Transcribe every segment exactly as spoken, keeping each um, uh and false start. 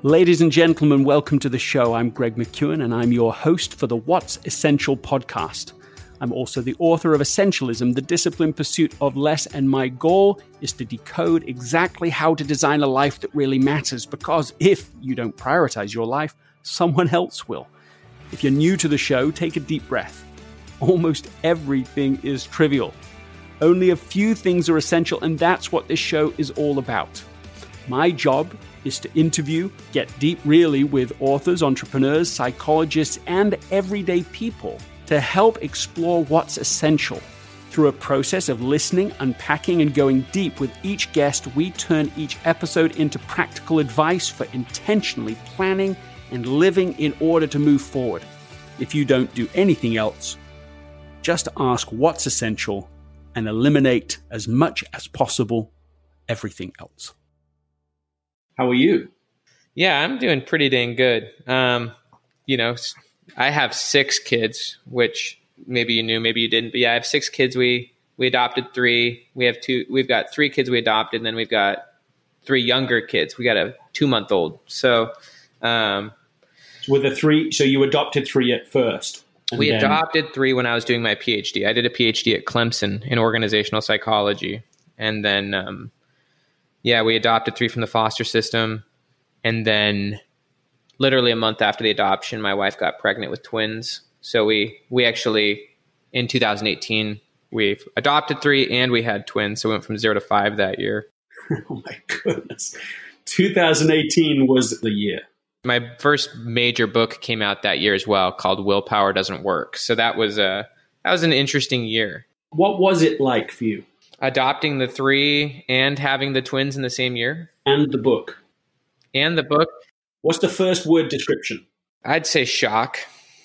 Ladies and gentlemen, welcome to the show. I'm Greg McKeown, and I'm your host for the What's Essential podcast. I'm also the author of Essentialism, the disciplined pursuit of less, and my goal is to decode exactly how to design a life that really matters, because if you don't prioritize your life, someone else will. If you're new to the show, take a deep breath. Almost everything is trivial. Only a few things are essential, and that's what this show is all about. My job is to interview, get deep really with authors, entrepreneurs, psychologists, and everyday people to help explore what's essential. Through a process of listening, unpacking, and going deep with each guest, we turn each episode into practical advice for intentionally planning and living in order to move forward. If you don't do anything else, just ask what's essential and eliminate as much as possible everything else. How are you? Yeah, I'm doing pretty dang good. Um, you know, I have six kids, which maybe you knew, maybe you didn't. But yeah, I have six kids. We we adopted three. We have two. We've got three kids we adopted, and then we've got three younger kids. We got a two month old. So, um, with the three, so you adopted three at first. We then... adopted three when I was doing my PhD. I did a PhD at Clemson in organizational psychology, and then. Um, Yeah, we adopted three from the foster system. And then literally a month after the adoption, my wife got pregnant with twins. So we we actually, in two thousand eighteen, we've adopted three and we had twins. So we went from zero to five that year. Oh my goodness. two thousand eighteen was the year. My first major book came out that year as well, called Willpower Doesn't Work. So that was a, that was an interesting year. What was it like for you? Adopting the three and having the twins in the same year. And the book. And the book. What's the first word description? I'd say shock.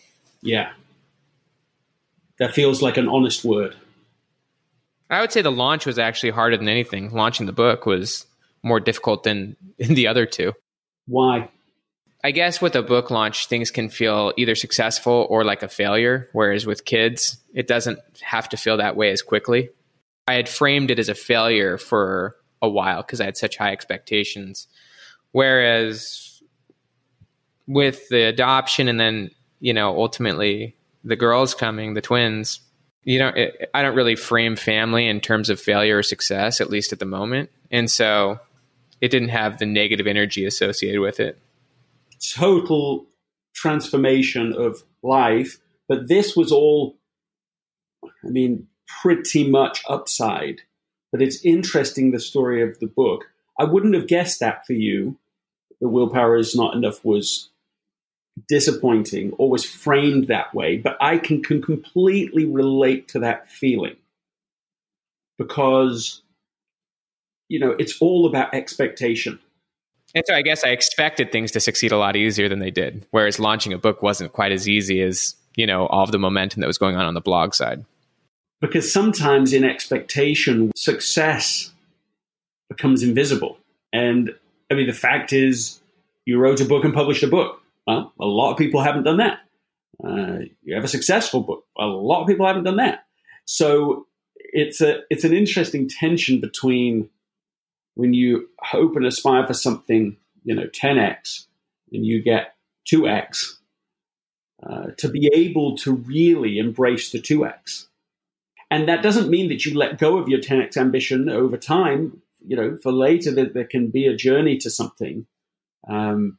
Yeah. That feels like an honest word. I would say the launch was actually harder than anything. Launching the book was more difficult than in the other two. Why? I guess with a book launch, things can feel either successful or like a failure. Whereas with kids, it doesn't have to feel that way as quickly. I had framed it as a failure for a while because I had such high expectations. Whereas with the adoption and then, you know, ultimately the girls coming, the twins, you know, it, I don't really frame family in terms of failure or success, at least at the moment. And so it didn't have the negative energy associated with it. Total transformation of life. But this was all, I mean, pretty much upside. But it's interesting, the story of the book. I wouldn't have guessed that for you. The Willpower Is Not Enough was disappointing or was framed that way. But I can, can completely relate to that feeling. Because, you know, it's all about expectation. And so I guess I expected things to succeed a lot easier than they did. Whereas launching a book wasn't quite as easy as, you know, all of the momentum that was going on on the blog side. Because sometimes in expectation, success becomes invisible. And I mean, the fact is, you wrote a book and published a book. Well, a lot of people haven't done that. Uh, you have a successful book. A lot of people haven't done that. So it's a it's an interesting tension between when you hope and aspire for something, you know, ten x, and you get two x, uh, to be able to really embrace the two x. And that doesn't mean that you let go of your ten x ambition over time. You know, for later that there can be a journey to something, um,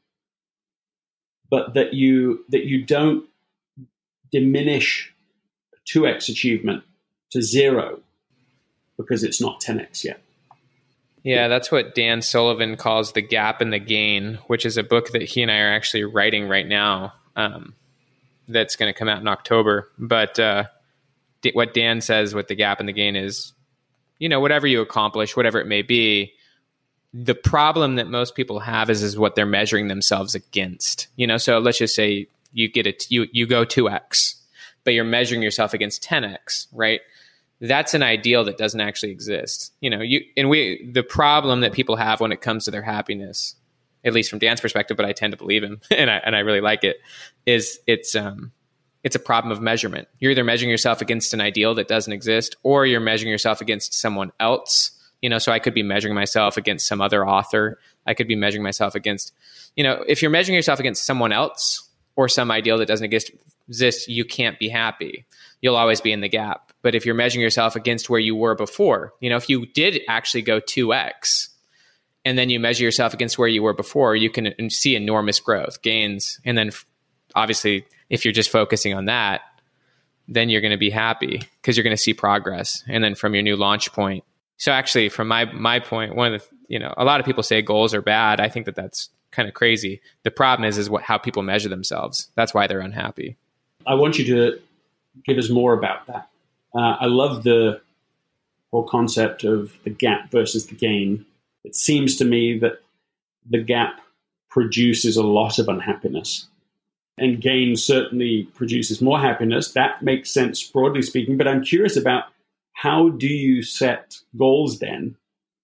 but that you that you don't diminish two x achievement to zero because it's not ten x yet. Yeah, that's what Dan Sullivan calls the gap and the gain, which is a book that he and I are actually writing right now. Um, that's going to come out in October, but. Uh, What Dan says with the gap and the gain is, you know, whatever you accomplish, whatever it may be, the problem that most people have is, is what they're measuring themselves against. You know, so let's just say you get it, you, you go two x, but you're measuring yourself against ten x, right? That's an ideal that doesn't actually exist. You know, you, and we, the problem that people have when it comes to their happiness, at least from Dan's perspective, but I tend to believe him and I, and I really like it, is it's, um, it's a problem of measurement. You're either measuring yourself against an ideal that doesn't exist, or you're measuring yourself against someone else You know, so I could be measuring myself against some other author. I could be measuring myself against, you know, if you're measuring yourself against someone else or some ideal that doesn't exist, you can't be happy. You'll always be in the gap. But if you're measuring yourself against where you were before, you know, if you did actually go two X and then you measure yourself against where you were before, you can see enormous growth, gains. And then obviously, if you're just focusing on that, then you're going to be happy because you're going to see progress. And then from your new launch point. So actually, from my my point, one of the, you know, a lot of people say goals are bad. I think that that's kind of crazy. The problem is, is what how people measure themselves. That's why they're unhappy. I want you to give us more about that. Uh, I love the whole concept of the gap versus the gain. It seems to me that the gap produces a lot of unhappiness, and gain certainly produces more happiness. That makes sense, broadly speaking. But I'm curious about, how do you set goals then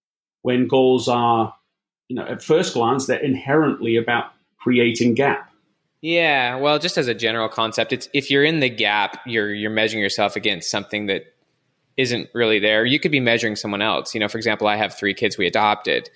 when goals are, you know, at first glance, they're inherently about creating gap? Yeah, well, just as a general concept, it's if you're in the gap, you're you're measuring yourself against something that isn't really there. You could be measuring someone else. You know, for example, I have three kids we adopted.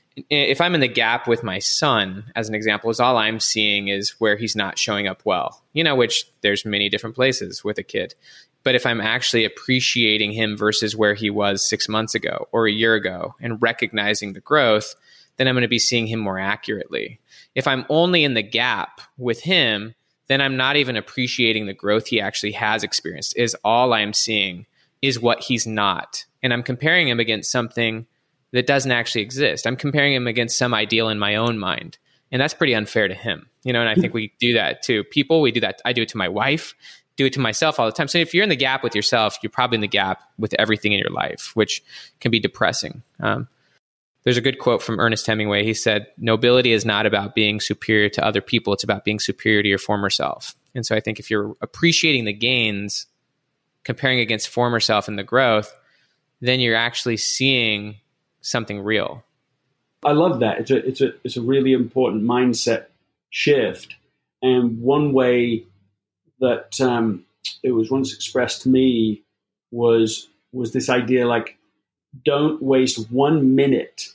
If I'm in the gap with my son, as an example, is all I'm seeing is where he's not showing up well, you know, which there's many different places with a kid. But if I'm actually appreciating him versus where he was six months ago or a year ago and recognizing the growth, then I'm going to be seeing him more accurately. If I'm only in the gap with him, then I'm not even appreciating the growth he actually has experienced. Is all I'm seeing is what he's not. And I'm comparing him against something that doesn't actually exist. I'm comparing him against some ideal in my own mind. And that's pretty unfair to him. You know, and I think we do that to people. We do that. I do it to my wife, do it to myself all the time. So if you're in the gap with yourself, you're probably in the gap with everything in your life, which can be depressing. Um, there's a good quote from Ernest Hemingway. He said, nobility is not about being superior to other people. It's about being superior to your former self. And so I think if you're appreciating the gains, comparing against former self and the growth, then you're actually seeing something real. I love that. It's a it's a it's a really important mindset shift. And one way that um, it was once expressed to me was was this idea, like, don't waste one minute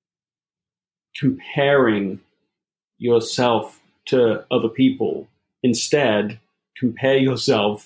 comparing yourself to other people. Instead, compare yourself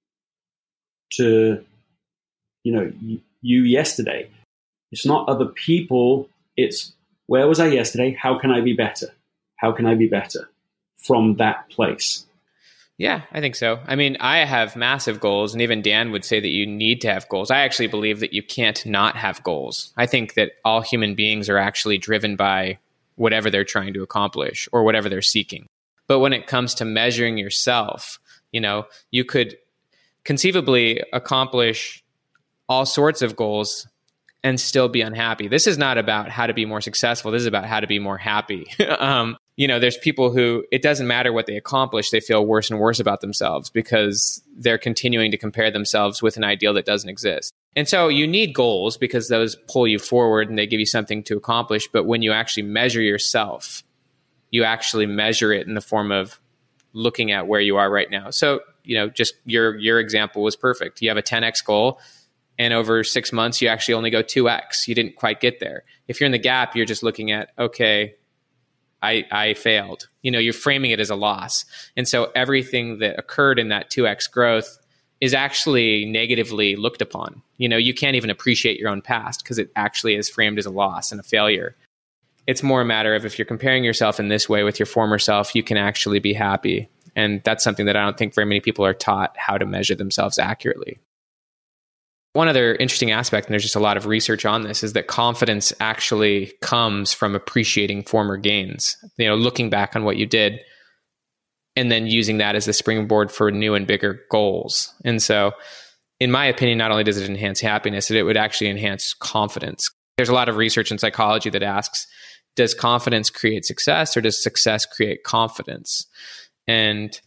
to, you know, you yesterday. It's not other people. It's, where was I yesterday? How can I be better? How can I be better from that place? Yeah, I think so. I mean, I have massive goals, and even Dan would say that you need to have goals. I actually believe that you can't not have goals. I think that all human beings are actually driven by whatever they're trying to accomplish or whatever they're seeking. But when it comes to measuring yourself, you know, you could conceivably accomplish all sorts of goals and still be unhappy. This is not about how to be more successful. This is about how to be more happy. um, you know, there's people who, it doesn't matter what they accomplish, they feel worse and worse about themselves because they're continuing to compare themselves with an ideal that doesn't exist. And so you need goals because those pull you forward and they give you something to accomplish. But when you actually measure yourself, you actually measure it in the form of looking at where you are right now. So, you know, just your your example was perfect. You have a ten X goal, and over six months, you actually only go two X. You didn't quite get there. If you're in the gap, you're just looking at, okay, I, I failed. You know, you're framing it as a loss. And so everything that occurred in that two X growth is actually negatively looked upon. You know, you can't even appreciate your own past because it actually is framed as a loss and a failure. It's more a matter of, if you're comparing yourself in this way with your former self, you can actually be happy. And that's something that I don't think very many people are taught how to measure themselves accurately. One other interesting aspect, and there's just a lot of research on this, is that confidence actually comes from appreciating former gains. You know, looking back on what you did and then using that as the springboard for new and bigger goals. And so, in my opinion, not only does it enhance happiness, it would actually enhance confidence. There's a lot of research in psychology that asks, does confidence create success, or does success create confidence? And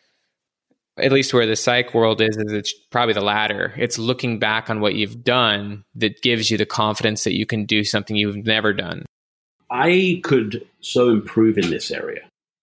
at least where the psych world is, is it's probably the latter. It's looking back on what you've done that gives you the confidence that you can do something you've never done. I could so improve in this area.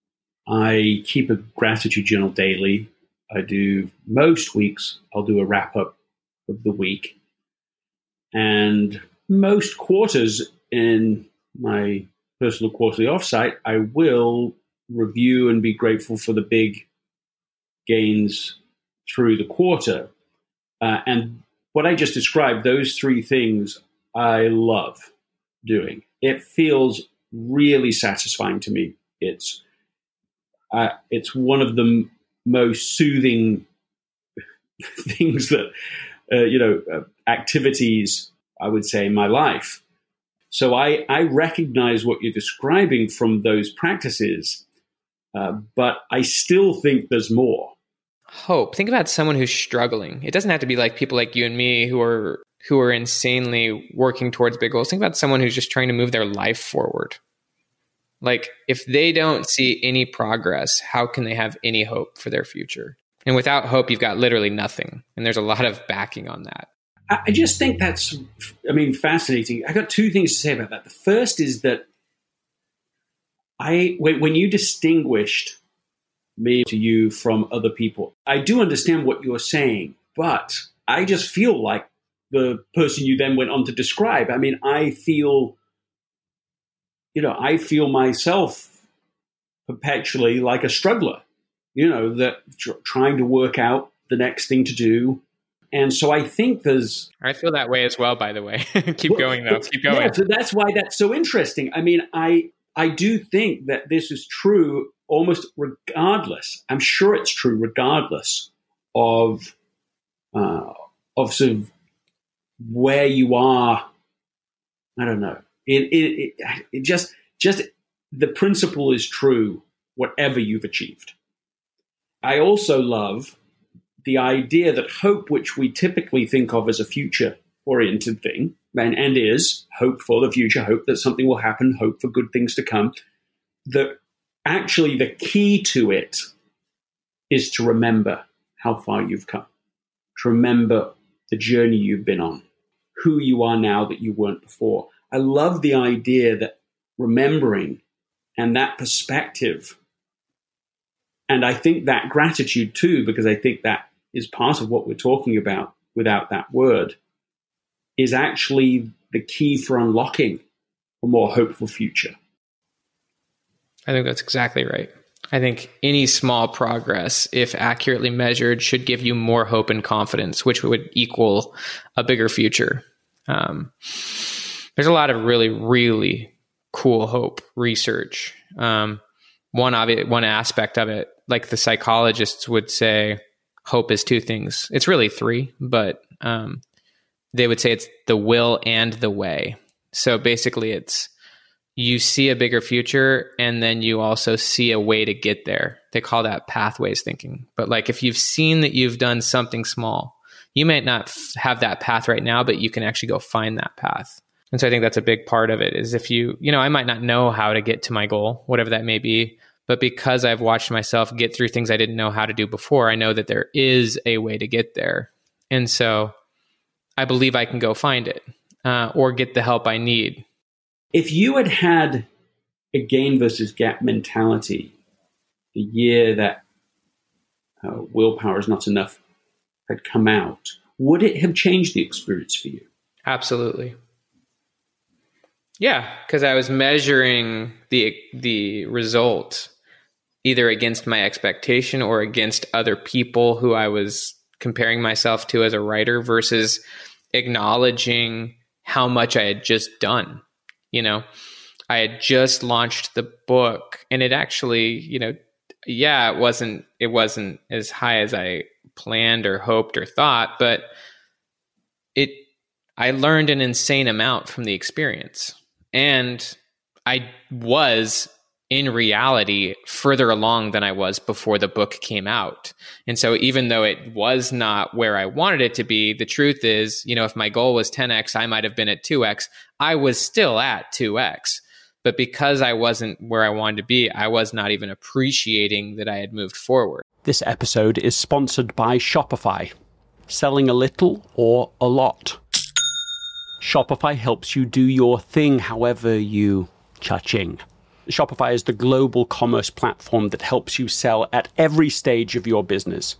I keep a gratitude journal daily. I do, most weeks, I'll do a wrap up of the week. And most quarters in my personal quarterly offsite, I will review and be grateful for the big gains through the quarter. Uh, and what I just described, those three things I love doing. It feels really satisfying to me. It's uh, it's one of the m- most soothing things that, uh, you know, uh, activities, I would say, in my life. So I, I recognize what you're describing from those practices, uh, but I still think there's more. Hope. Think about someone who's struggling. It doesn't have to be like people like you and me who are who are insanely working towards big goals. Think about someone who's just trying to move their life forward. Like, if they don't see any progress, how can they have any hope for their future? And without hope, you've got literally nothing. And there's a lot of backing on that. I just think that's, I mean, fascinating. I got two things to say about that. The first is that I, when, when you distinguished me to you from other people, I do understand what you're saying, but I just feel like the person you then went on to describe. I mean, I feel, you know, I feel myself perpetually like a struggler, you know, that tr- trying to work out the next thing to do. And so I think there's... I feel that way as well, by the way. Keep well, going, though. Keep going. Yeah, so that's why that's so interesting. I mean, I I do think that this is true almost regardless. I'm sure it's true regardless of, uh, of sort of where you are. I don't know. It, it, it, it just, just the principle is true whatever you've achieved. I also love the idea that hope, which we typically think of as a future-oriented thing, and, and is hope for the future, hope that something will happen, hope for good things to come, that actually the key to it is to remember how far you've come, to remember the journey you've been on, who you are now that you weren't before. I love the idea that remembering and that perspective, and I think that gratitude too, because I think that is part of what we're talking about without that word, is actually the key for unlocking a more hopeful future. I think that's exactly right. I think any small progress, if accurately measured, should give you more hope and confidence, which would equal a bigger future. Um, there's a lot of really, really cool hope research. Um, one obvious, one aspect of it, like the psychologists would say, hope is two things. It's really three, but um, they would say it's the will and the way. So basically it's you see a bigger future and then you also see a way to get there. They call that pathways thinking. But like if you've seen that you've done something small, you might not f- have that path right now, but you can actually go find that path. And so I think that's a big part of it is if you, you know, I might not know how to get to my goal, whatever that may be, but because I've watched myself get through things I didn't know how to do before, I know that there is a way to get there. And so I believe I can go find it uh, or get the help I need. If you had had a gain versus gap mentality the year that uh, willpower is not enough had come out, would it have changed the experience for you? Absolutely. Yeah, because I was measuring the the result either against my expectation or against other people who I was comparing myself to as a writer versus acknowledging how much I had just done. You know, I had just launched the book and it actually, you know, yeah, it wasn't, it wasn't as high as I planned or hoped or thought, but it, I learned an insane amount from the experience. And I was in reality further along than I was before the book came out. And so even though it was not where I wanted it to be, the truth is, you know, if my goal was ten X, I might have been at two X. I was still at two X. But because I wasn't where I wanted to be, I was not even appreciating that I had moved forward. This episode is sponsored by Shopify. Selling a little or a lot. Shopify helps you do your thing however you cha-ching. Shopify is the global commerce platform that helps you sell at every stage of your business.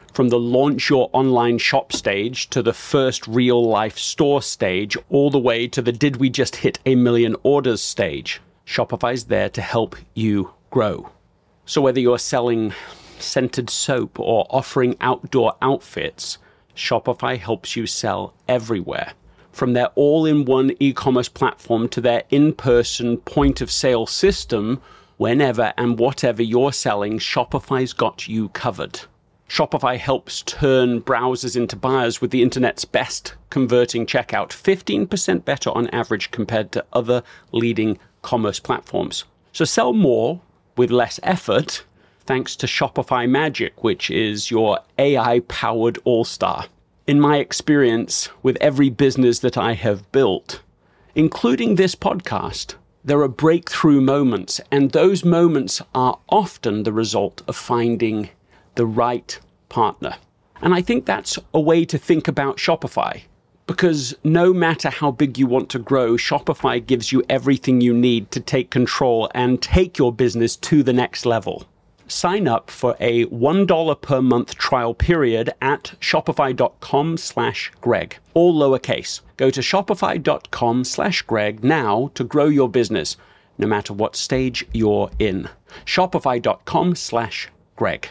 From the launch your online shop stage to the first real life store stage, all the way to the did we just hit a million orders stage, Shopify's there to help you grow. So whether you're selling scented soap or offering outdoor outfits, Shopify helps you sell everywhere. From their all-in-one e-commerce platform to their in-person point-of-sale system, whenever and whatever you're selling, Shopify's got you covered. Shopify helps turn browsers into buyers with the internet's best converting checkout, fifteen percent better on average compared to other leading commerce platforms. So sell more with less effort thanks to Shopify Magic, which is your A I-powered all-star. In my experience with every business that I have built, including this podcast, there are breakthrough moments, and those moments are often the result of finding the right partner. And I think that's a way to think about Shopify, because no matter how big you want to grow, Shopify gives you everything you need to take control and take your business to the next level. Sign up for a one dollar per month trial period at shopify.com slash Greg, all lowercase. Go to shopify.com slash Greg now to grow your business, no matter what stage you're in. Shopify.com slash Greg.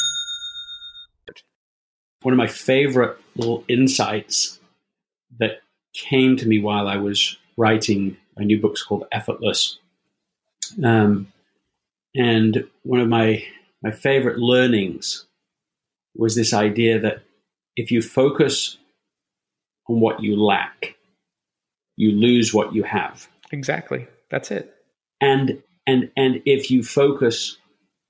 One of my favorite little insights that came to me while I was writing my new book's called Effortless. Um, and one of my, my favorite learnings was this idea that if you focus on what you lack, you lose what you have. Exactly. That's it. And and and if you focus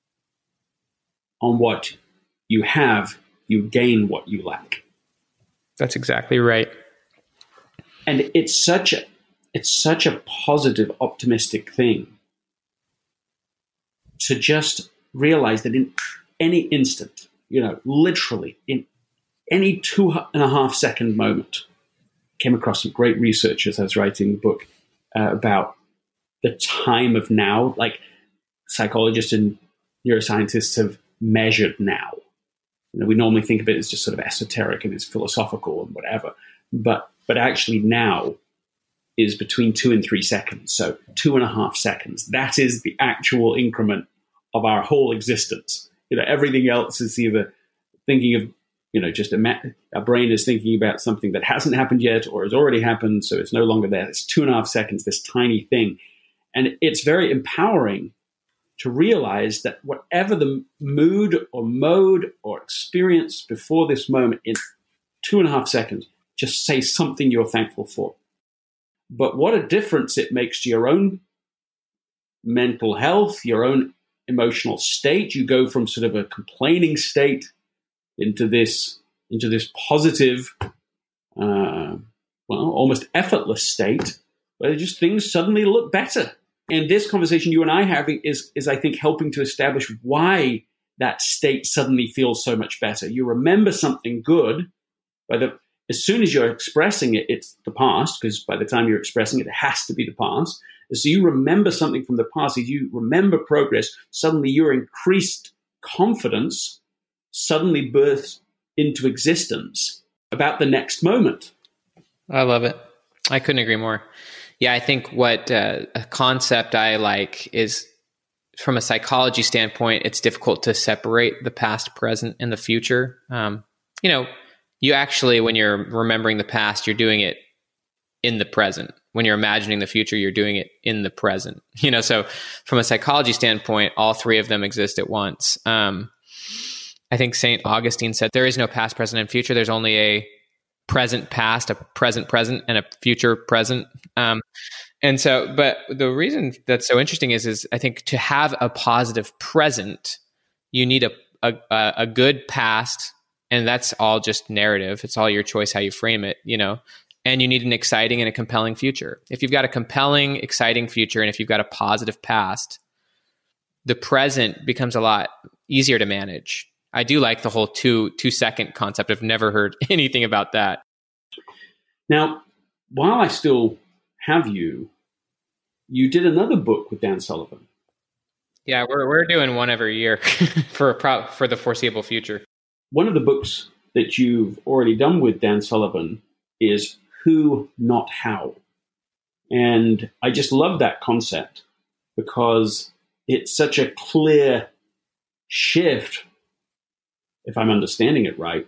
on what you have, you gain what you lack. That's exactly right. And it's such a it's such a positive, optimistic thing to just realize that in any instant, you know, literally in any two and a half second moment, came across some great research as I was writing the book uh, about the time of now. Like psychologists and neuroscientists have measured now. You know, we normally think of it as just sort of esoteric and it's philosophical and whatever, but but actually now is between two and three seconds. So two and a half seconds. That is the actual increment of our whole existence. You know, everything else is either thinking of, you know, just a, our brain is thinking about something that hasn't happened yet or has already happened, so it's no longer there. It's two and a half seconds, this tiny thing. And it's very empowering to realize that whatever the mood or mode or experience before this moment, in two and a half seconds, just say something you're thankful for. But what a difference it makes to your own mental health, your own emotional state. You go from sort of a complaining state into this into this positive, uh, well, almost effortless state where just things suddenly look better. And this conversation you and I are having is, is I think, helping to establish why that state suddenly feels so much better. You remember something good, by the as soon as you're expressing it, it's the past, because by the time you're expressing it, it has to be the past. So you remember something from the past, as you remember progress, suddenly your increased confidence suddenly births into existence about the next moment. I love it. I couldn't agree more. Yeah, I think what uh, a concept I like is, from a psychology standpoint, it's difficult to separate the past, present, and the future. Um, you know, you actually, when you're remembering the past, you're doing it in the present. When you're imagining the future, you're doing it in the present. You know, so from a psychology standpoint, all three of them exist at once. Um, I think Saint Augustine said there is no past, present, and future. There's only a present past, a present present, and a future present. Um, and so, but the reason that's so interesting is, is I think to have a positive present, you need a a, a good past, and that's all just narrative. It's all your choice how you frame it, you know. And you need an exciting and a compelling future. If you've got a compelling, exciting future, and if you've got a positive past, the present becomes a lot easier to manage. I do like the whole two two second concept. I've never heard anything about that. Now, while I still have you, you did another book with Dan Sullivan. Yeah, we're we're doing one every year for a pro, for the foreseeable future. one of the books that you've already done with Dan Sullivan is Who, Not How. And I just love that concept because it's such a clear shift, if I'm understanding it right,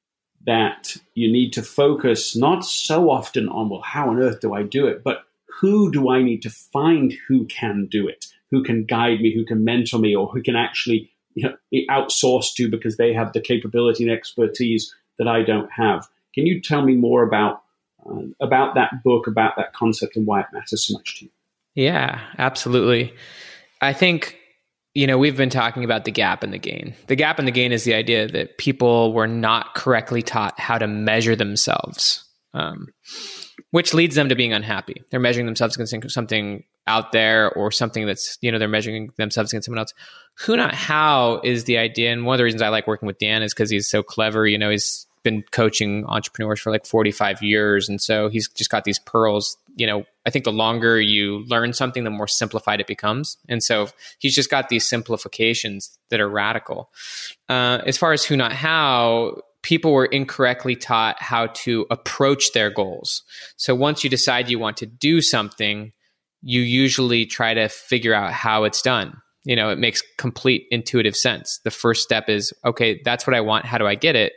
that you need to focus not so often on, well, how on earth do I do it, but who do I need to find who can do it, who can guide me, who can mentor me, or who can actually, you know, be outsourced to because they have the capability and expertise that I don't have. Can you tell me more about uh, about that book, about that concept, and why it matters so much to you? Yeah, absolutely. I think, you know, we've been talking about the gap and the gain. The gap and the gain is the idea that people were not correctly taught how to measure themselves, um, which leads them to being unhappy. They're measuring themselves against something out there or something that's, you know, they're measuring themselves against someone else. Who, not how is the idea. And one of the reasons I like working with Dan is because he's so clever. You know, he's been coaching entrepreneurs for like forty-five years. And so he's just got these pearls. You know, I think the longer you learn something, the more simplified it becomes. And so he's just got these simplifications that are radical. Uh, as far as who, not how, people were incorrectly taught how to approach their goals. So once you decide you want to do something, you usually try to figure out how it's done. You know, it makes complete intuitive sense. The first step is, okay, that's what I want. How do I get it?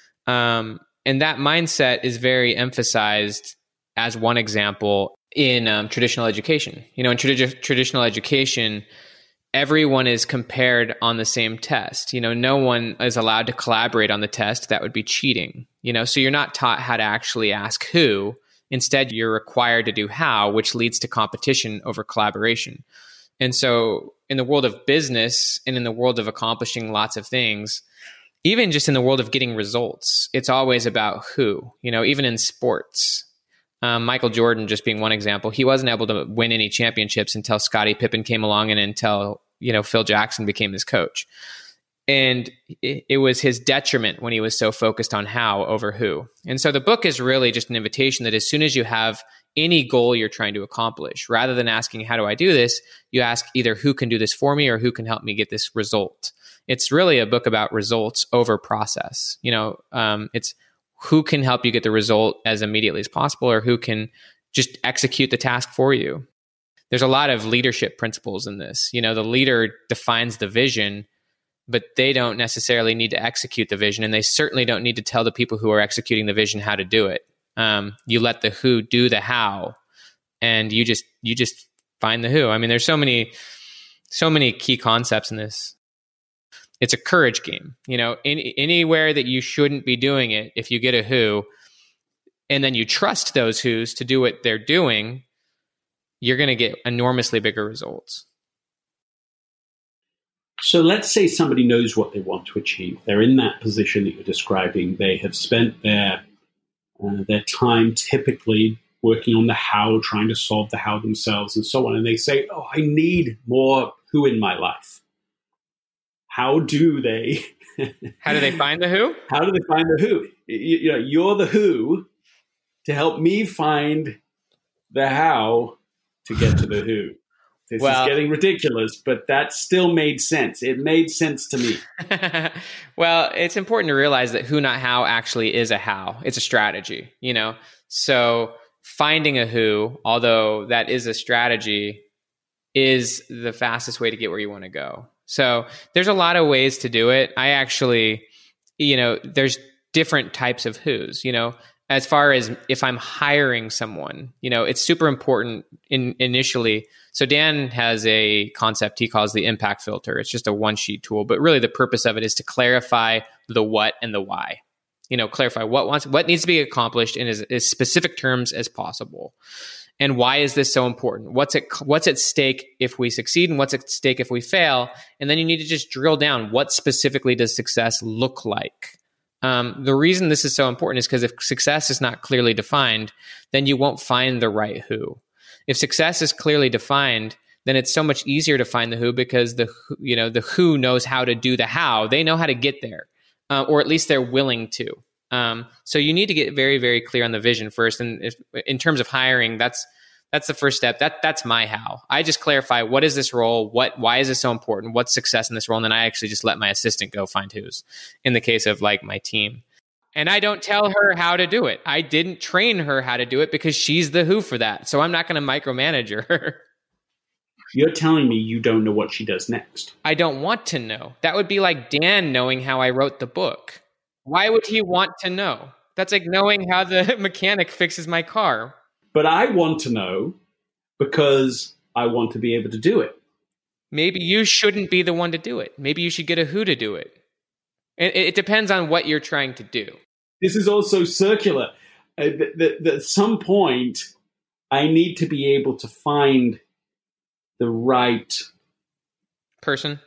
Um, and that mindset is very emphasized as one example in um, traditional education. You know, in tradi- traditional education, everyone is compared on the same test. You know, no one is allowed to collaborate on the test. That would be cheating. You know, so you're not taught how to actually ask who. Instead, you're required to do how, which leads to competition over collaboration. And so in the world of business and in the world of accomplishing lots of things, even just in the world of getting results, it's always about who. You know, even in sports, um, Michael Jordan just being one example, he wasn't able to win any championships until Scottie Pippen came along and until, you know, Phil Jackson became his coach. And it, it was his detriment when he was so focused on how over who. And so the book is really just an invitation that as soon as you have any goal you're trying to accomplish, rather than asking, how do I do this? You ask either who can do this for me or who can help me get this result. It's really a book about results over process. You know, um, it's who can help you get the result as immediately as possible or who can just execute the task for you. There's a lot of leadership principles in this. You know, the leader defines the vision, but they don't necessarily need to execute the vision. And they certainly don't need to tell the people who are executing the vision how to do it. Um, you let the who do the how, and you just, you just find the who. I mean, there's so many, so many key concepts in this. It's a courage game. You know, any, anywhere that you shouldn't be doing it, if you get a who, and then you trust those who's to do what they're doing, you're going to get enormously bigger results. So let's say somebody knows what they want to achieve. They're in that position that you're describing. They have spent their uh, their time typically working on the how, trying to solve the how themselves and so on. And they say, oh, I need more who in my life. How do they? How do they find the who? How do they find the who? You, you know, you're the who to help me find the how to get to the who. This well, is getting ridiculous, but that still made sense. It made sense to me. Well, it's important to realize that who, not how actually is a how. It's a strategy, you know? So finding a who, although that is a strategy, is the fastest way to get where you want to go. So there's a lot of ways to do it. I actually, you know, there's different types of who's, you know, as far as if I'm hiring someone, you know, it's super important in initially. So Dan has a concept he calls the impact filter. It's just a one sheet tool, but really the purpose of it is to clarify the what and the why. You know, clarify what wants, what needs to be accomplished in as, as specific terms as possible. And why is this so important? What's at, what's at stake if we succeed and what's at stake if we fail? And then you need to just drill down, what specifically does success look like? Um, the reason this is so important is because if success is not clearly defined, then you won't find the right who. If success is clearly defined, then it's so much easier to find the who because the you know the who knows how to do the how. They know how to get there, uh, or at least they're willing to. Um, so you need to get very, very clear on the vision first. And if, in terms of hiring, that's That's the first step. That that's my how. I just clarify, what is this role? What why is this so important? What's success in this role? And then I actually just let my assistant go find who's, in the case of like my team. And I don't tell her how to do it. I didn't train her how to do it because she's the who for that. So I'm not going to micromanage her. You're telling me you don't know what she does next. I don't want to know. That would be like Dan knowing how I wrote the book. Why would he want to know? That's like knowing how the mechanic fixes my car. But I want to know because I want to be able to do it. Maybe you shouldn't be the one to do it. Maybe you should get a who to do it. It, it depends on what you're trying to do. This is also circular. Uh, that at some point, I need to be able to find the right person.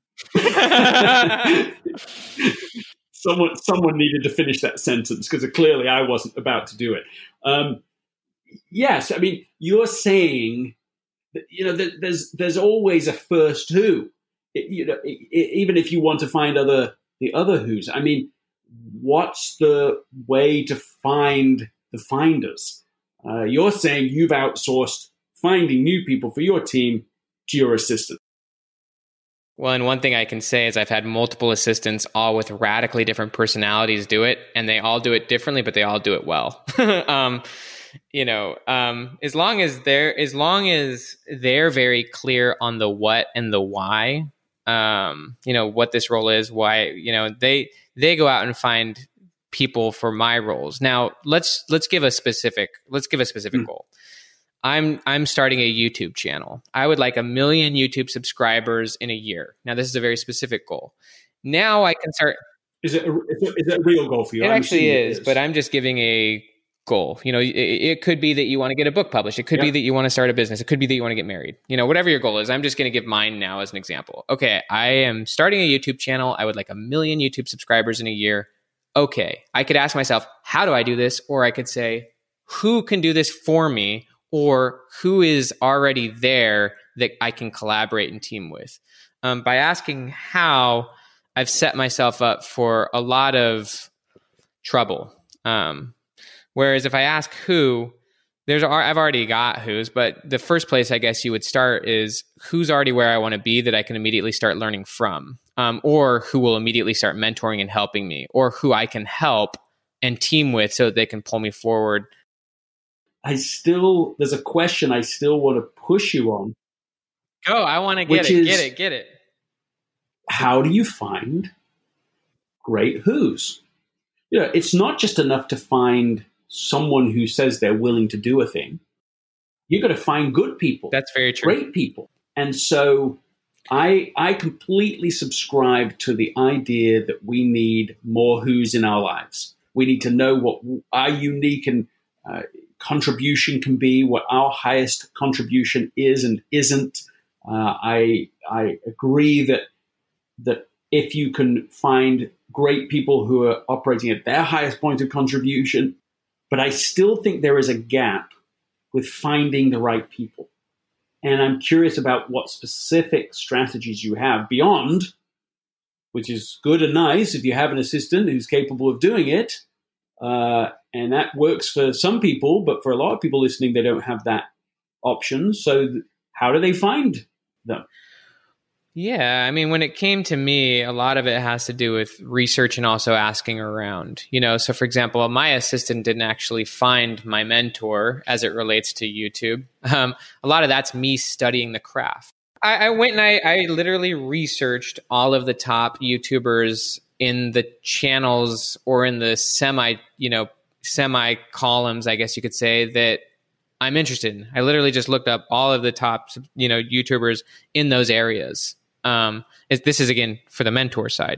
someone, someone needed to finish that sentence because clearly I wasn't about to do it. Um, yes, I mean, you're saying that, you know, that there's there's always a first who. It, you know, it, it, even if you want to find other the other who's. I mean, what's the way to find the finders? Uh, you're saying you've outsourced finding new people for your team to your assistant. Well, and one thing I can say is I've had multiple assistants, all with radically different personalities, do it, and they all do it differently, but they all do it well. um, you know, um, as long as they're as long as they're very clear on the what and the why, um, you know, what this role is, why, you know, they they go out and find people for my roles. Now, let's let's give a specific let's give a specific mm. goal. I'm I'm starting a YouTube channel. I would like a million YouTube subscribers in a year. Now, this is a very specific goal. Now I can start. Is it a, is it, is it a real goal for you? It I'm actually is, it is, but I'm just giving a goal. You know, it, it could be that you want to get a book published. It could yep. be that you want to start a business. It could be that you want to get married. You know, whatever your goal is. I'm just going to give mine now as an example. Okay, I am starting a YouTube channel. I would like a million YouTube subscribers in a year. Okay, I could ask myself, how do I do this? Or I could say, who can do this for me? Or who is already there that I can collaborate and team with? Um, by asking how, I've set myself up for a lot of trouble. Um, whereas if I ask who, there's I've already got who's, but the first place I guess you would start is who's already where I want to be that I can immediately start learning from, um, or who will immediately start mentoring and helping me, or who I can help and team with so that they can pull me forward. I still, there's a question I still want to push you on. Go, I want to get it, get it, get it. How do you find great who's? You know, it's not just enough to find someone who says they're willing to do a thing. You've got to find good people. That's very true. Great people. And so I I completely subscribe to the idea that we need more who's in our lives. We need to know what our unique and uh, contribution can be, what our highest contribution is and isn't. Uh, I I agree that that if you can find great people who are operating at their highest point of contribution, but I still think there is a gap with finding the right people. And I'm curious about what specific strategies you have beyond, which is good and nice if you have an assistant who's capable of doing it. Uh, and that works for some people, but for a lot of people listening, they don't have that option. So th- how do they find them? Yeah, I mean, when it came to me, a lot of it has to do with research and also asking around. You know, so for example, my assistant didn't actually find my mentor as it relates to YouTube. Um, a lot of that's me studying the craft. I, I went and I, I literally researched all of the top YouTubers in the channels or in the semi, you know, semi columns, I guess you could say, that I'm interested in. I literally just looked up all of the top, you know, YouTubers in those areas. Um, this is again for the mentor side.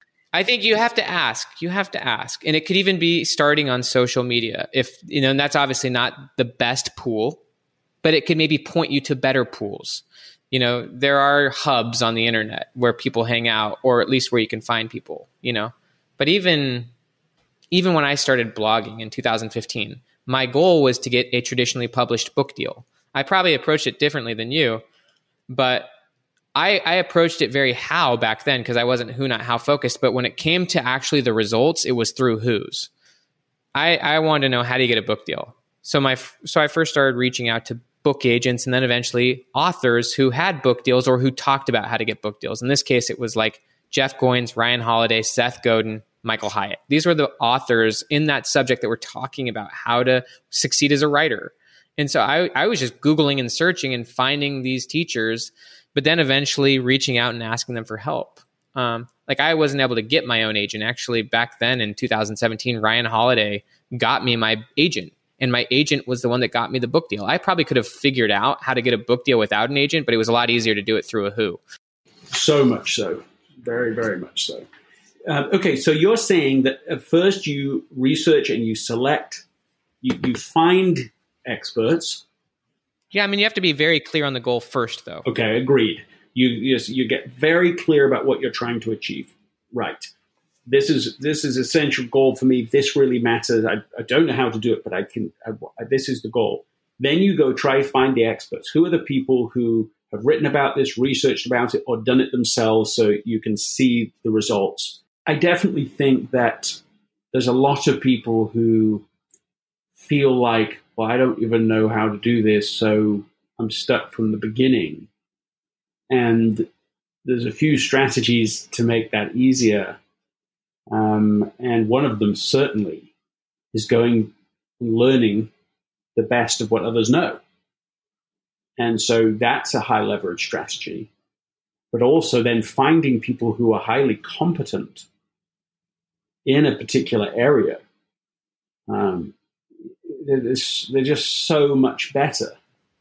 I think you have to ask, you have to ask, and it could even be starting on social media. If, you know, and that's obviously not the best pool, but it could maybe point you to better pools. You know, there are hubs on the internet where people hang out, or at least where you can find people, you know, but even, even when I started blogging in two thousand fifteen, my goal was to get a traditionally published book deal. I probably approached it differently than you, but I, I approached it very how back then because I wasn't who, not how focused. But when it came to actually the results, it was through who's. I, I wanted to know, how do you get a book deal? So my so I first started reaching out to book agents and then eventually authors who had book deals or who talked about how to get book deals. In this case, it was like Jeff Goins, Ryan Holiday, Seth Godin, Michael Hyatt. These were the authors in that subject that were talking about how to succeed as a writer. And so I, I was just Googling and searching and finding these teachers, but then eventually reaching out and asking them for help. Um, like I wasn't able to get my own agent. Actually, back then in two thousand seventeen, Ryan Holiday got me my agent. And my agent was the one that got me the book deal. I probably could have figured out how to get a book deal without an agent, but it was a lot easier to do it through a who. So much so. Very, very much so. Uh, okay, so you're saying that at first you research and you select, you, you find experts. Yeah, I mean, you have to be very clear on the goal first, though. Okay, agreed. You, you, you get very clear about what you're trying to achieve. Right. This is this is essential goal for me. This really matters. I, I don't know how to do it, but I can. I, this is the goal. Then you go try find the experts. Who are the people who have written about this, researched about it, or done it themselves, so you can see the results. I definitely think that there's a lot of people who feel like, well, I don't even know how to do this, so I'm stuck from the beginning. And there's a few strategies to make that easier. Um, and one of them certainly is going and learning the best of what others know. And so that's a high leverage strategy. But also then finding people who are highly competent in a particular area. Um, they're, they're just so much better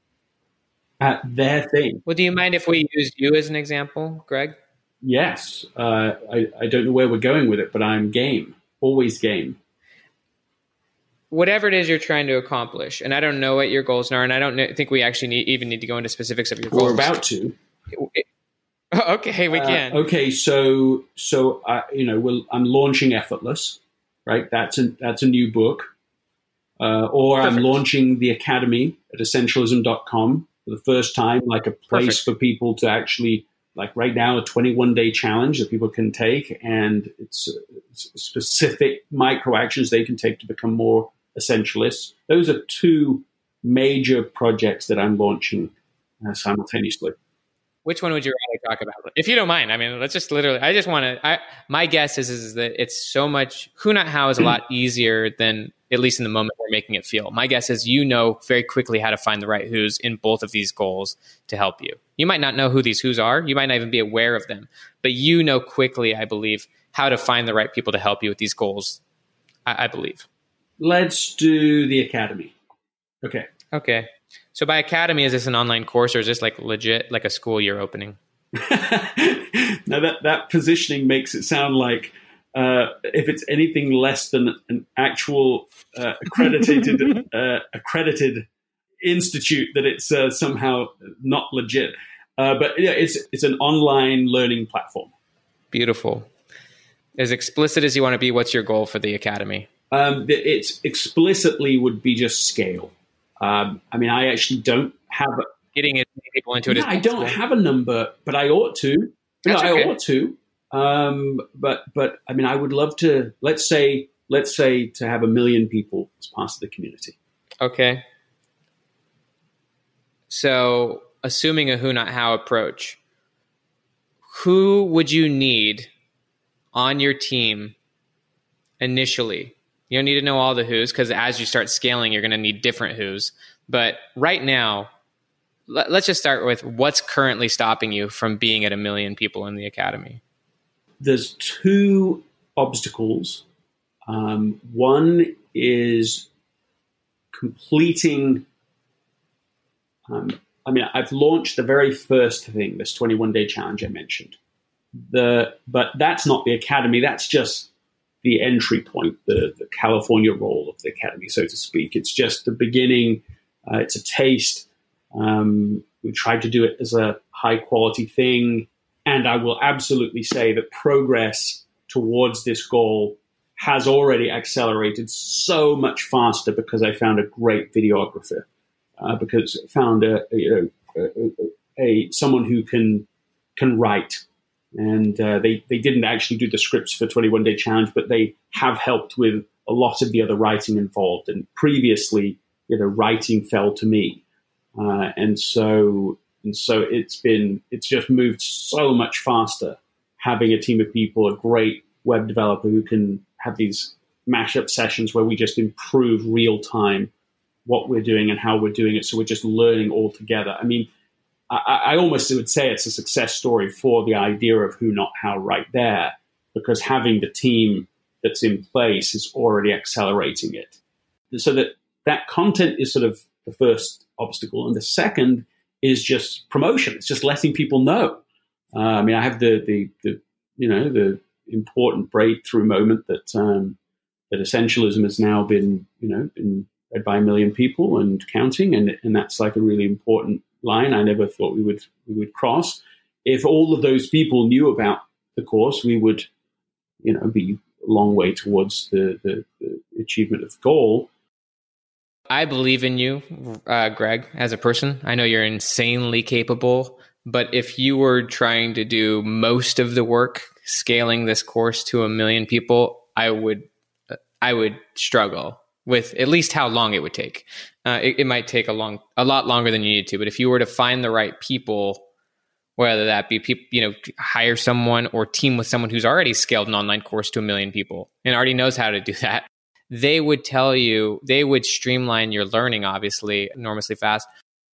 at their thing. Well, do you mind if we use you as an example, Greg? Yes. Uh, I, I don't know where we're going with it, but I'm game. Always game. Whatever it is you're trying to accomplish, and I don't know what your goals are, and I don't know, think we actually need, even need to go into specifics of your goals. We're about to. Okay, we can. Uh, okay, so so uh, you know, we'll, I'm launching Effortless, right? That's a that's a new book, uh, or Perfect. I'm launching the Academy at essentialism dot com for the first time, like a place Perfect. For people to actually. Like right now, a twenty-one day challenge that people can take, and it's, it's specific micro actions they can take to become more essentialists. Those are two major projects that I'm launching uh, simultaneously. Which one would you rather talk about? If you don't mind, I mean, let's just literally, I just want to, I, my guess is, is that it's so much, Who Not How is a lot easier than, at least in the moment we're making it feel. My guess is you know very quickly how to find the right who's in both of these goals to help you. You might not know who these who's are. You might not even be aware of them. But you know quickly, I believe, how to find the right people to help you with these goals, I, I believe. Let's do the Academy. Okay. Okay. So by Academy, is this an online course or is this like legit, like a school you're opening? Now that, that positioning makes it sound like uh, if it's anything less than an actual uh, accredited uh, accredited institute, that it's uh, somehow not legit. Uh, but yeah, it's it's an online learning platform. Beautiful. As explicit as you want to be, what's your goal for the Academy? Um, it's explicitly would be just scale. Um, I mean, I actually don't have a, getting as many people into it. Yeah, as I don't have a number, but I ought to. That's no, okay. I ought to. Um, but but I mean, I would love to. Let's say let's say to have a million people as part of the community. Okay. So, assuming a who not how approach, who would you need on your team initially? You don't need to know all the who's, because as you start scaling, you're going to need different who's. But right now, let, let's just start with what's currently stopping you from being at a million people in the Academy. There's two obstacles. Um, one is completing. Um, I mean, I've launched the very first thing, this twenty-one day challenge I mentioned. The but that's not the Academy. That's just the entry point, the, the California role of the Academy, so to speak. It's just the beginning. Uh, it's a taste. Um, we tried to do it as a high quality thing. And I will absolutely say that progress towards this goal has already accelerated so much faster because I found a great videographer, uh, because I found a, a, you know, a, a someone who can can write. And uh, they, they didn't actually do the scripts for twenty-one day challenge, but they have helped with a lot of the other writing involved. And previously, you know, writing fell to me. Uh, and so and so it's been it's just moved so much faster having a team of people, a great web developer who can have these mashup sessions where we just improve real time what we're doing and how we're doing it. So we're just learning all together. I mean, I, I almost would say it's a success story for the idea of who, not how right there, because having the team that's in place is already accelerating it. So that that content is sort of the first obstacle. And the second is just promotion. It's just letting people know. Uh, I mean, I have the, the, the, you know, the important breakthrough moment that, um, that essentialism has now been, you know, been read by a million people and counting. And, and that's like a really important line I never thought we would, we would cross. If all of those people knew about the course, we would, you know, be a long way towards the, the, the achievement of the goal. I believe in you, uh, Greg, as a person. I know you're insanely capable, but if you were trying to do most of the work scaling this course to a million people, I would, I would struggle with at least how long it would take. Uh, it, it might take a long, a lot longer than you need to. But if you were to find the right people, whether that be people, you know, hire someone or team with someone who's already scaled an online course to a million people and already knows how to do that, they would tell you, they would streamline your learning, obviously, enormously fast.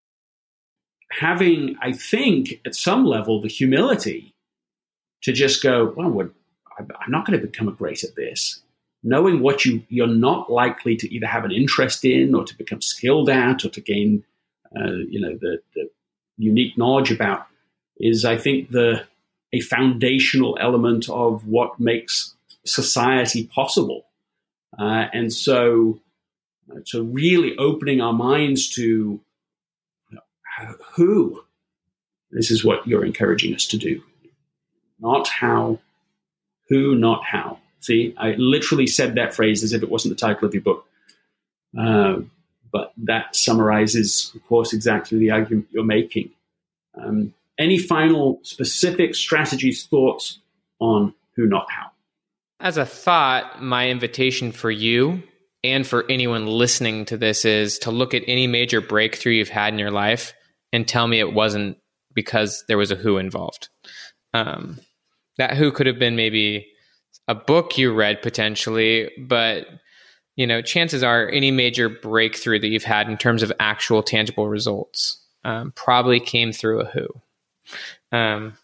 Having, I think, at some level, the humility to just go, well, what, I'm not going to become a great at this. Knowing what you, you're not likely to either have an interest in or to become skilled at or to gain, uh, you know, the, the unique knowledge about is, I think, the a foundational element of what makes society possible. Uh, and so, uh, so really opening our minds to you know, who, this is what you're encouraging us to do. Not how, who, not how. See, I literally said that phrase as if it wasn't the title of your book. Uh, but that summarizes, of course, exactly the argument you're making. Um, any final specific strategies, thoughts on who, not how? As a thought, my invitation for you and for anyone listening to this is to look at any major breakthrough you've had in your life and tell me it wasn't because there was a who involved. Um, that who could have been maybe a book you read potentially, but you know, chances are any major breakthrough that you've had in terms of actual tangible results um, probably came through a who. Um,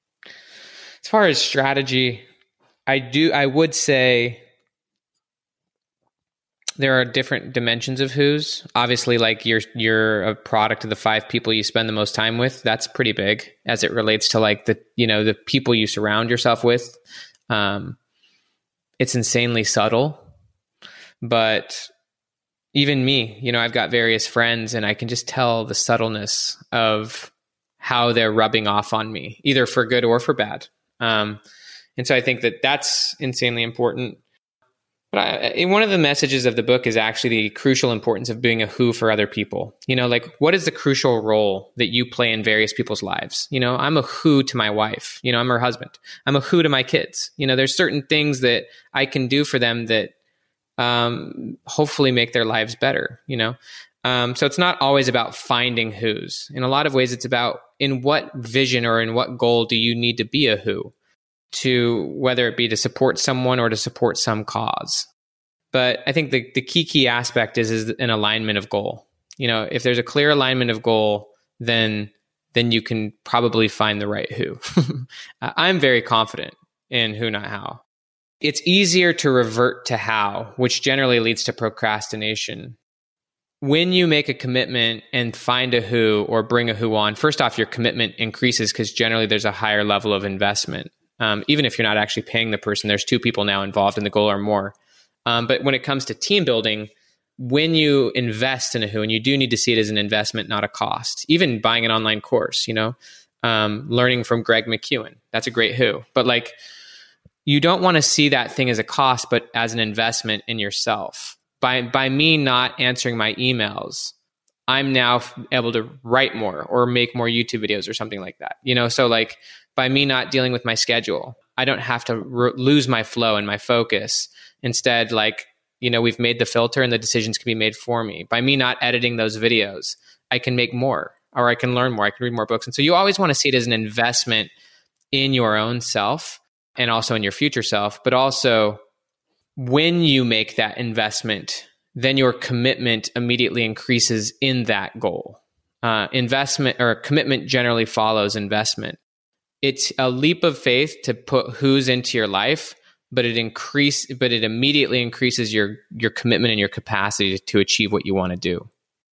as far as strategy, I do. I would say there are different dimensions of who's. Obviously, like you're you're a product of the five people you spend the most time with. That's pretty big as it relates to like the you know the people you surround yourself with. Um, it's insanely subtle, but even me, you know, I've got various friends, and I can just tell the subtleness of how they're rubbing off on me, either for good or for bad. Um, And so I think that that's insanely important. But I, one of the messages of the book is actually the crucial importance of being a who for other people. You know, like what is the crucial role that you play in various people's lives? You know, I'm a who to my wife. You know, I'm her husband. I'm a who to my kids. You know, there's certain things that I can do for them that um, hopefully make their lives better, you know? Um, so it's not always about finding who's. In a lot of ways, it's about in what vision or in what goal do you need to be a who? To whether it be to support someone or to support some cause. But I think the, the key, key aspect is, is an alignment of goal. You know, if there's a clear alignment of goal, then, then you can probably find the right who. I'm very confident in who, not how. It's easier to revert to how, which generally leads to procrastination. When you make a commitment and find a who or bring a who on, first off, your commitment increases because generally there's a higher level of investment. Um, even if you're not actually paying the person, there's two people now involved in the goal or more. Um, but when it comes to team building, when you invest in a who, and you do need to see it as an investment, not a cost, even buying an online course, you know, um, learning from Greg McKeown, that's a great who. But like, you don't want to see that thing as a cost, but as an investment in yourself. By, by me not answering my emails, I'm now able to write more or make more YouTube videos or something like that. You know, so like by me not dealing with my schedule, I don't have to re- lose my flow and my focus. Instead, like you know, we've made the filter and the decisions can be made for me. By me not editing those videos, I can make more, or I can learn more, I can read more books. And so you always want to see it as an investment in your own self and also in your future self. But also, when you make that investment, then your commitment immediately increases in that goal. Uh, investment or commitment generally follows investment. It's a leap of faith to put who's into your life, but it increase, but it immediately increases your your commitment and your capacity to achieve what you want to do.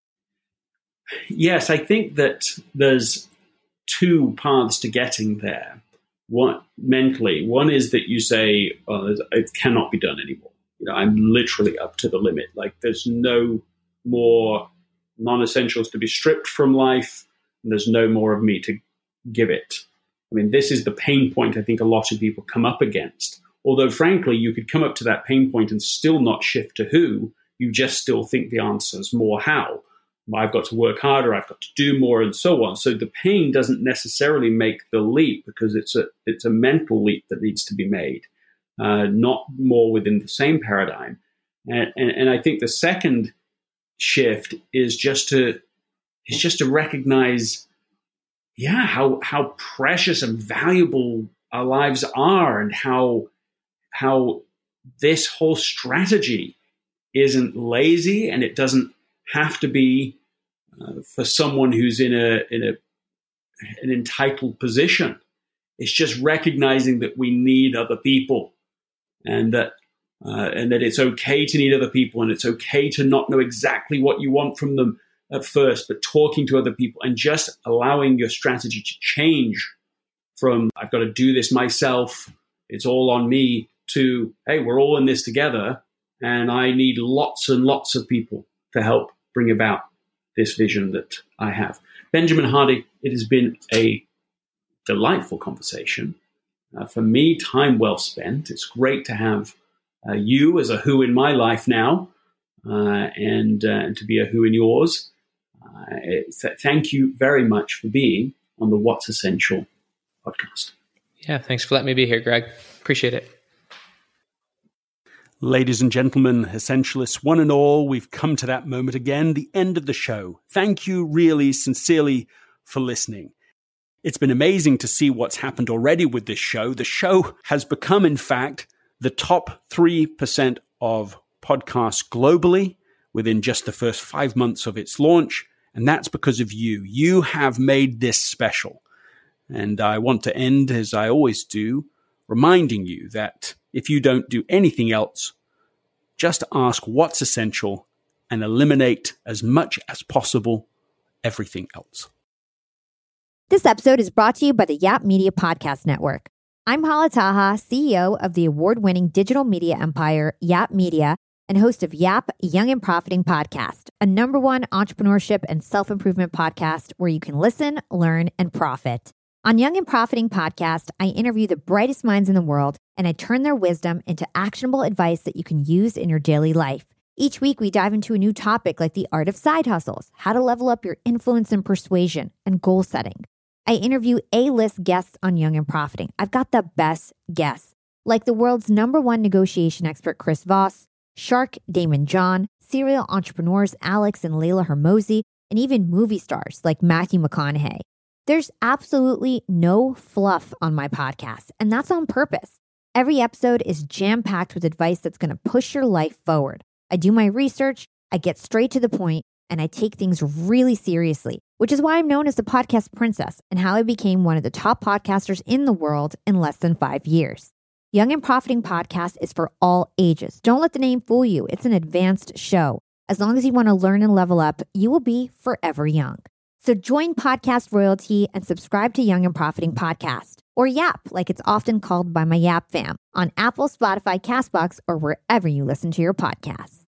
Yes, I think that there's two paths to getting there. One mentally, one is that you say, oh, it cannot be done anymore. You know, I'm literally up to the limit. Like, there's no more non-essentials to be stripped from life, and there's no more of me to give it. I mean, this is the pain point I think a lot of people come up against. Although, frankly, you could come up to that pain point and still not shift to who. You just still think the answer is more how. I've got to work harder, I've got to do more, and so on. So the pain doesn't necessarily make the leap, because it's a it's a mental leap that needs to be made, uh, not more within the same paradigm. And, and, and I think the second shift is just to is just to recognize, yeah, how how precious and valuable our lives are, and how how this whole strategy isn't lazy, and it doesn't have to be uh, for someone who's in a in a an entitled position. It's just recognizing that we need other people, and that uh, and that it's okay to need other people, and it's okay to not know exactly what you want from them at first, but talking to other people and just allowing your strategy to change from I've got to do this myself, it's all on me, to hey, we're all in this together, and I need lots and lots of people to help bring about this vision that I have. Benjamin Hardy, it has been a delightful conversation. Uh, for me, time well spent. It's great to have uh, you as a who in my life now, uh, and, uh, and to be a who in yours. Uh, th- thank you very much for being on the What's Essential podcast. Yeah, thanks for letting me be here, Greg. Appreciate it. Ladies and gentlemen, Essentialists, one and all, we've come to that moment again, the end of the show. Thank you really, sincerely for listening. It's been amazing to see what's happened already with this show. The show has become, in fact, the top three percent of podcasts globally within just the first five months of its launch. And that's because of you. You have made this special. And I want to end, as I always do, reminding you that if you don't do anything else, just ask what's essential and eliminate as much as possible everything else. This episode is brought to you by the Yap Media Podcast Network. I'm Hala Taha, C E O of the award-winning digital media empire, Yap Media, and host of Yap Young and Profiting Podcast, a number one entrepreneurship and self-improvement podcast where you can listen, learn, and profit. On Young and Profiting Podcast, I interview the brightest minds in the world, and I turn their wisdom into actionable advice that you can use in your daily life. Each week, we dive into a new topic like the art of side hustles, how to level up your influence and persuasion, and goal setting. I interview A-list guests on Young and Profiting. I've got the best guests, like the world's number one negotiation expert, Chris Voss, Shark Damon John, serial entrepreneurs Alex and Layla Hermosi, and even movie stars like Matthew McConaughey. There's absolutely no fluff on my podcast, and that's on purpose. Every episode is jam-packed with advice that's going to push your life forward. I do my research, I get straight to the point, and I take things really seriously, which is why I'm known as the podcast princess and how I became one of the top podcasters in the world in less than five years. Young and Profiting Podcast is for all ages. Don't let the name fool you. It's an advanced show. As long as you want to learn and level up, you will be forever young. So join Podcast Royalty and subscribe to Young and Profiting Podcast, or Yap, like it's often called by my Yap fam, on Apple, Spotify, CastBox, or wherever you listen to your podcasts.